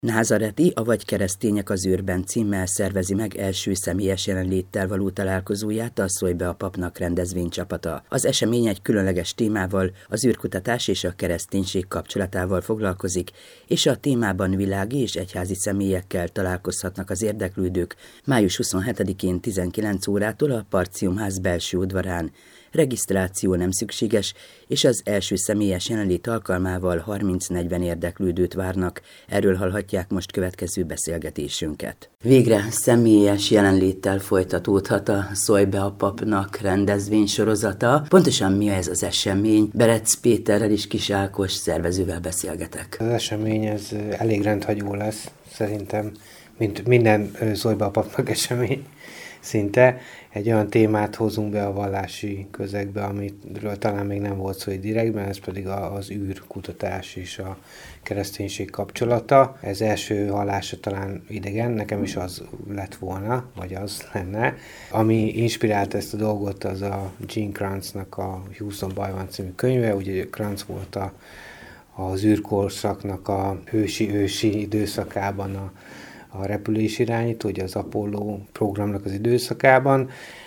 Názareti, avagy Keresztények az űrben címmel szervezi meg első személyes jelenléttel való találkozóját a Szólj be a papnak rendezvénycsapata. Az esemény egy különleges témával, az űrkutatás és a kereszténység kapcsolatával foglalkozik, és a témában világi és egyházi személyekkel találkozhatnak az érdeklődők május 27-én 19 órától a Partiumház belső udvarán. Regisztráció nem szükséges, és az első személyes jelenlét alkalmával 30-40 érdeklődőt várnak. Erről hallhatják most következő beszélgetésünket. Végre személyes jelenléttel folytatódhat a Szólj be a papnak rendezvénysorozata. Pontosan mi ez az esemény? Berec Péterrel és Kis Ákos szervezővel beszélgetek. Az esemény ez elég rendhagyó lesz, szerintem, mint minden Szólj be a papnak esemény. Szinte egy olyan témát hozunk be a vallási közegbe, amiről talán még nem volt szó direktben, ez pedig az űrkutatás és a kereszténység kapcsolata. Ez első hallása talán idegen, nekem is az lett volna, vagy az lenne. Ami inspirált ezt a dolgot, az a Gene Kranznak a Houstonban van című könyve. Ugye Kranz volt az űrkorszaknak a ősi időszakában a repülés irányító, ugye az Apollo programnak az időszakában,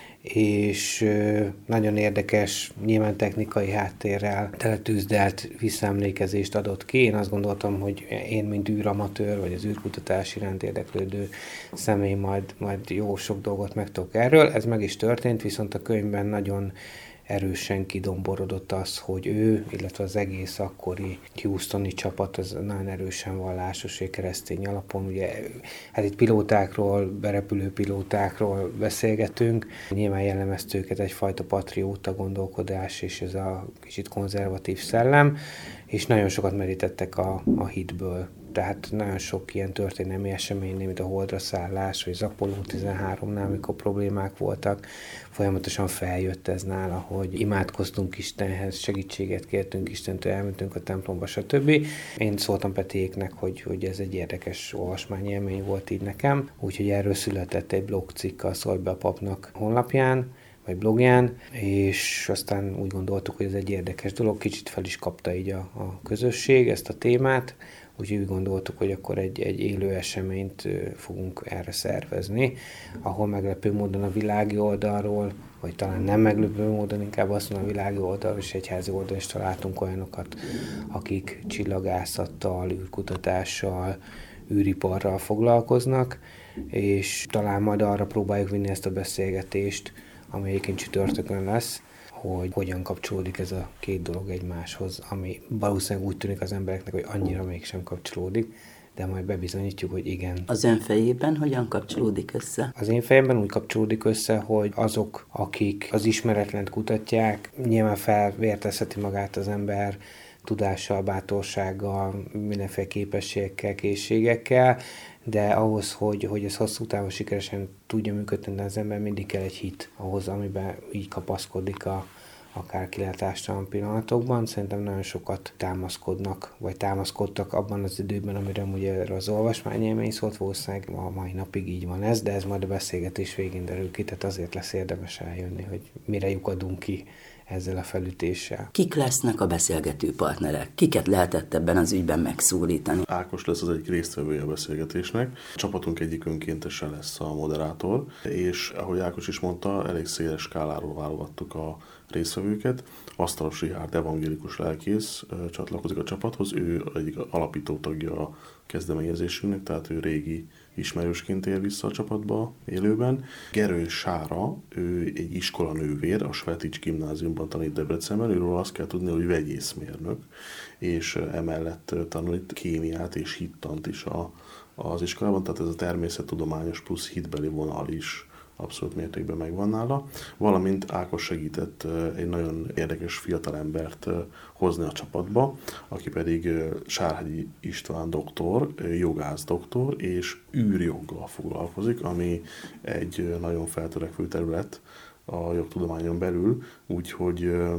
és nagyon érdekes, nyilván technikai háttérrel teletűzdelt visszaemlékezést adott ki. Én azt gondoltam, hogy én, mint űramatőr, vagy az űrkutatás iránt érdeklődő személy majd jó sok dolgot megtudok erről. Ez meg is történt, viszont a könyvben nagyon erősen kidomborodott az, hogy ő, illetve az egész akkori houstoni csapat az nagyon erősen vallásos és keresztény alapon. Ugye, hát itt pilótákról, berepülő pilótákról beszélgetünk. Nyilván jellemezte őket egyfajta patrióta gondolkodás és ez a kicsit konzervatív szellem, és nagyon sokat merítettek a hitből. Tehát nagyon sok ilyen történelmi eseménynél, mint a Holdra szállás, vagy az Apollo 13-nál, amikor problémák voltak, folyamatosan feljött ez nála, hogy imádkoztunk Istenhez, segítséget kértünk Istentől, elmentünk a templomba, stb. Én szóltam Petiéknek, hogy ez egy érdekes olvasmányélmény volt így nekem, úgyhogy erről született egy blogcikk a Szólj be a papnak honlapján, vagy blogján, és aztán úgy gondoltuk, hogy ez egy érdekes dolog, kicsit fel is kapta így a közösség ezt a témát, úgyhogy úgy gondoltuk, hogy akkor egy élő eseményt fogunk erre szervezni, ahol meglepő módon a világi oldalról, vagy talán nem meglepő módon, inkább azt mondom, a világi oldalról és egyházi oldalról is találtunk olyanokat, akik csillagászattal, űrkutatással, űriparral foglalkoznak, és talán majd arra próbáljuk vinni ezt a beszélgetést, ami egyébként csütörtökön lesz, hogy hogyan kapcsolódik ez a két dolog egymáshoz, ami valószínűleg úgy tűnik az embereknek, hogy annyira mégsem kapcsolódik, de majd bebizonyítjuk, hogy igen. Az ön fejében hogyan kapcsolódik össze? Az én fejemben úgy kapcsolódik össze, hogy azok, akik az ismeretlent kutatják, nyilván felvértezheti magát az ember tudással, bátorsággal, mindenféle képességekkel, készségekkel, de ahhoz, hogy ez hosszú távon sikeresen tudja működni, az ember mindig kell egy hit ahhoz, amiben így kapaszkodik akár kilátástalan pillanatokban. Szerintem nagyon sokat támaszkodnak, vagy támaszkodtak abban az időben, amire ugye erre az olvasmányélmény szólt, valószínűleg a mai napig így van ez, de ez majd a beszélgetés végén derül ki, tehát azért lesz érdemes eljönni, hogy mire lyukadunk ki ezzel a felütéssel. Kik lesznek a beszélgető partnerek? Kiket lehetett ebben az ügyben megszólítani? Ákos lesz az egyik résztvevője a beszélgetésnek. A csapatunk egyik önkéntesen lesz a moderátor, és ahogy Ákos is mondta, elég széles skáláról válogattuk a résztvevőket. Asztalos Rihárd evangélikus lelkész csatlakozik a csapathoz, ő egyik alapító tagja a kezdeményezésünknek, tehát ő régi ismerősként ér vissza a csapatba élőben. Gerő Sára, ő egy iskolanővér, a Svetics gimnáziumban tanít Debrecenben, őről azt kell tudni, hogy vegyészmérnök, és emellett tanult kémiát és hittant is az iskolában, tehát ez a természettudományos plusz hitbeli vonal is abszolút mértékben megvan nála, valamint Ákos segített egy nagyon érdekes fiatalembert hozni a csapatba, aki pedig Sárhegyi István doktor, jogász doktor, és űrjoggal foglalkozik, ami egy nagyon feltörekvő terület a jogtudományon belül, úgyhogy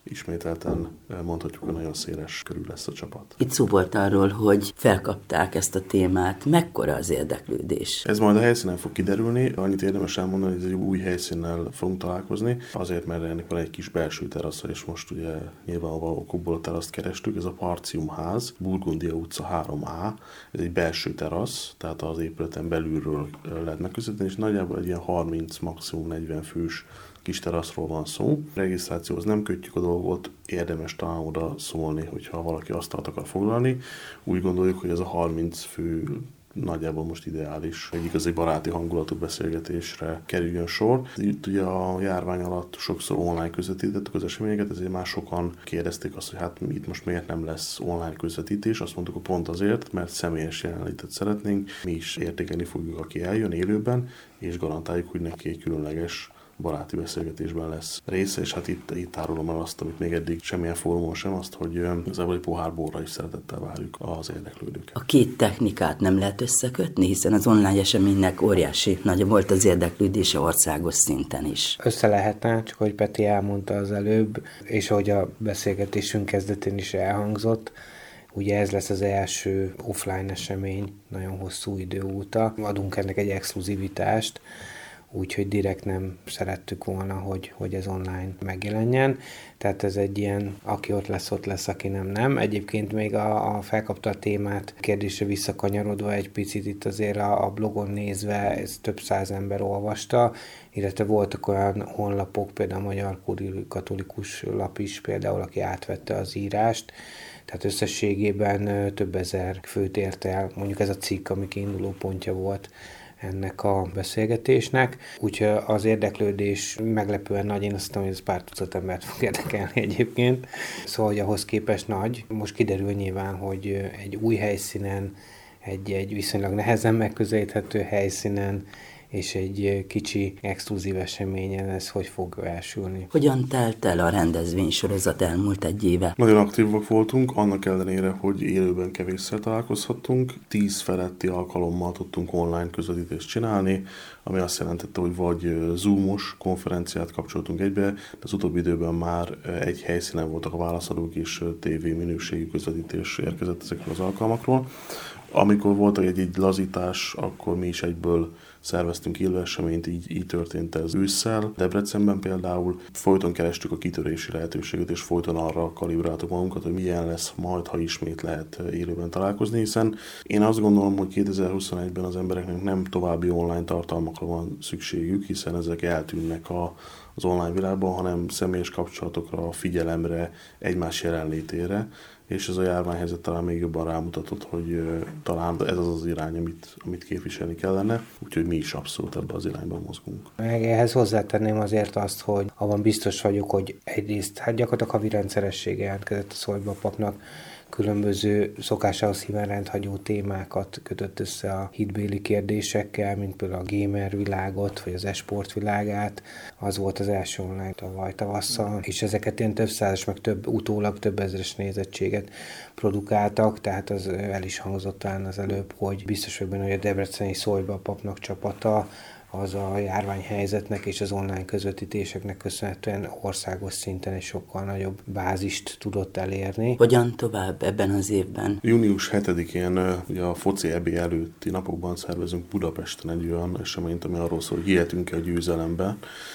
ismételten mondhatjuk, hogy nagyon széles körül lesz a csapat. Itt szó volt arról, hogy felkapták ezt a témát. Mekkora az érdeklődés? Ez majd a helyszínen fog kiderülni. Annyit érdemes elmondani, hogy ez egy új helyszínnel fogunk találkozni. Azért, mert ennek van egy kis belső terasza, és most ugye nyilvánvaló okokból a teraszt kerestük. Ez a Partium ház, Burgundia utca 3A. Ez egy belső terasz, tehát az épületen belülről lehet megközelíteni, és nagyjából egy ilyen 30, maximum 40 fős kis teraszról van szó. A regisztrációhoz nem kötjük a dolgot, érdemes talán oda szólni, hogyha valaki asztalt akar foglalni. Úgy gondoljuk, hogy ez a 30 fő nagyjából most ideális, egy igazi baráti hangulatú beszélgetésre kerüljön sor. Itt ugye a járvány alatt sokszor online közvetítettük az eseményeket, ezért már sokan kérdezték azt, hogy hát itt most miért nem lesz online közvetítés. Azt mondtuk, hogy pont azért, mert személyes jelenlétet szeretnénk, mi is értékelni fogjuk, aki eljön élőben, és garantáljuk, hogy neki egy különleges baráti beszélgetésben lesz része, és hát itt árulom el azt, amit még eddig semmilyen fórumon sem, azt, hogy igazából egy pohár borra is szeretettel várjuk az érdeklődőket. A két technikát nem lehet összekötni, hiszen az online eseménynek óriási nagy volt az érdeklődése országos szinten is. Össze lehetne, csak hogy Peti elmondta az előbb, és ahogy a beszélgetésünk kezdetén is elhangzott, ugye ez lesz az első offline esemény nagyon hosszú idő óta. Adunk ennek egy exkluzivitást, úgyhogy direkt nem szerettük volna, hogy ez online megjelenjen. Tehát ez egy ilyen, aki ott lesz, aki nem. Egyébként még a felkapta a témát kérdésre visszakanyarodva egy picit itt azért a blogon nézve, ez több száz ember olvasta, illetve voltak olyan honlapok, például a Magyar Katolikus Lap is például, aki átvette az írást, tehát összességében több ezer főt ért el, mondjuk ez a cikk, ami kiinduló pontja volt ennek a beszélgetésnek. Úgyhogy az érdeklődés meglepően nagy, én azt hiszem, hogy ez pár tucat embert fog érdekelni egyébként. Szóval, hogy ahhoz képest nagy. Most kiderül nyilván, hogy egy új helyszínen, egy viszonylag nehezen megközelíthető helyszínen, és egy kicsi exkluzív eseményen ez hogy fog elsülni. Hogyan telt el a rendezvénysorozat elmúlt egy éve? Nagyon aktívak voltunk, annak ellenére, hogy élőben kevésszer találkozhattunk. 10 feletti alkalommal tudtunk online közvetítést csinálni, ami azt jelentette, hogy vagy Zoom-os konferenciát kapcsoltunk egybe, de az utóbbi időben már egy helyszínen voltak a válaszadók, és TV minőségű közvetítés érkezett ezekről az alkalmakról. Amikor volt egy lazítás, akkor mi is egyből szerveztünk élő eseményt, így történt ez ősszel. Debrecenben például folyton kerestük a kitörési lehetőséget, és folyton arra kalibráltuk magunkat, hogy milyen lesz majd, ha ismét lehet élőben találkozni, hiszen én azt gondolom, hogy 2021-ben az embereknek nem további online tartalmakra van szükségük, hiszen ezek eltűnnek az online világban, hanem személyes kapcsolatokra, figyelemre, egymás jelenlétére, és ez a járványhelyzet talán még jobban rámutatott, hogy talán ez az irány, amit képviselni kellene, úgyhogy mi is abszolút ebbe az irányban mozgunk. Ehhez hozzátenném azért azt, hogy abban biztos vagyok, hogy egyrészt gyakorlatilag havi rendszeressége jelentkezett a Szolyba papnak, különböző szokásához híven rendhagyó témákat kötött össze a hitbéli kérdésekkel, mint például a gamer világot, vagy az e-sport világát. Az volt az első online tavaly tavasszal, és ezeket ilyen több százas, meg utólag több ezeres nézettséget produkáltak, tehát az el is hangzott talán az előbb, hogy biztos vagyok benne, hogy a debreceni Szolyba papnak csapata az a járványhelyzetnek és az online közvetítéseknek köszönhetően országos szinten egy sokkal nagyobb bázist tudott elérni. Hogyan tovább ebben az évben? Június 7-én ugye a foci EB előtti napokban szervezünk Budapesten egy olyan eseményt, ami arról szól, hogy hihetünk-e a győzelembe,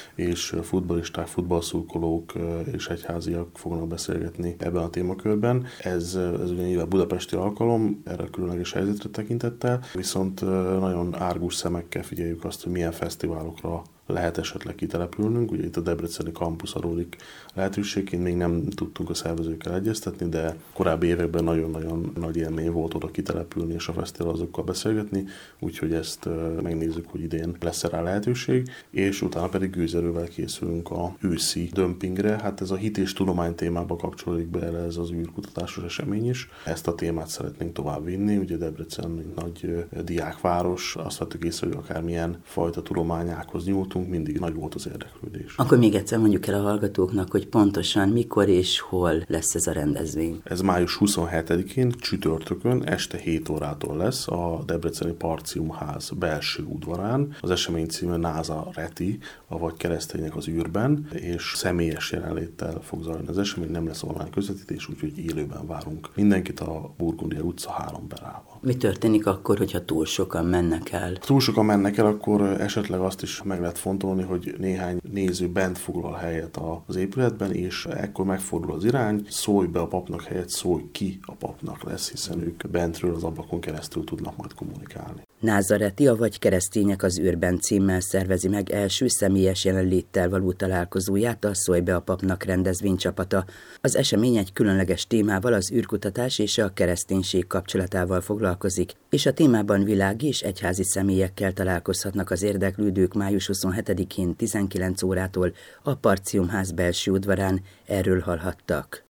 és futballisták, futballszurkolók és egyháziak fognak beszélgetni ebben a témakörben. Ez ugye nyilván budapesti alkalom, erre a különleges helyzetre tekintettel, viszont nagyon árgus szemekkel figyeljük azt, hogy milyen fesztiválokra lehet esetleg kitelepülnünk. Ugye itt a debreceni kampusz adódik lehetőségként, még nem tudtunk a szervezőkkel egyeztetni, de korábbi években nagyon-nagyon nagy élmény volt oda kitelepülni és a fesztiválokkal beszélgetni, úgyhogy ezt megnézzük, hogy idén lesz rá lehetőség, és utána pedig gőzerővel készülünk a őszi dömpingre. Hát ez a hit és tudomány témába kapcsolódik bele ez az űrkutatásos esemény is. Ezt a témát szeretnénk tovább vinni, ugye Debrecen nagy diákváros, azt vettük észre, hogy akármilyen fajta tudományákhoz nyúltunk, voltunk, mindig nagy volt az érdeklődés. Akkor még egyszer mondjuk el a hallgatóknak, hogy pontosan mikor és hol lesz ez a rendezvény. Ez május 27-én, csütörtökön, este 7 órától lesz a Debreceni Parciumház belső udvarán. Az esemény címe Názareti, avagy Keresztények az űrben, és személyes jelenléttel fog zajlani az esemény, nem lesz online közvetítés, úgyhogy élőben várunk mindenkit a Burgundia utca 3 berába. Mi történik akkor, hogyha túl sokan mennek el? Túl sokan mennek el, akkor esetleg azt is meg lehet fontolni, hogy néhány néző bent foglal helyet az épületben, és ekkor megfordul az irány, szólj be a papnak helyett, szólj ki a papnak lesz, hiszen ők bentről az ablakon keresztül tudnak majd kommunikálni. Názareti, avagy Keresztények az űrben címmel szervezi meg első személyes jelenléttel való találkozóját a Szólj be a papnak rendezvénycsapata. Az esemény egy különleges témával, az űrkutatás és a kereszténység kapcsolatával foglalkozik, és a témában világi és egyházi személyekkel találkozhatnak az érdeklődők május 27-én 19 órától a Parciumház belső udvarán, erről hallhattak.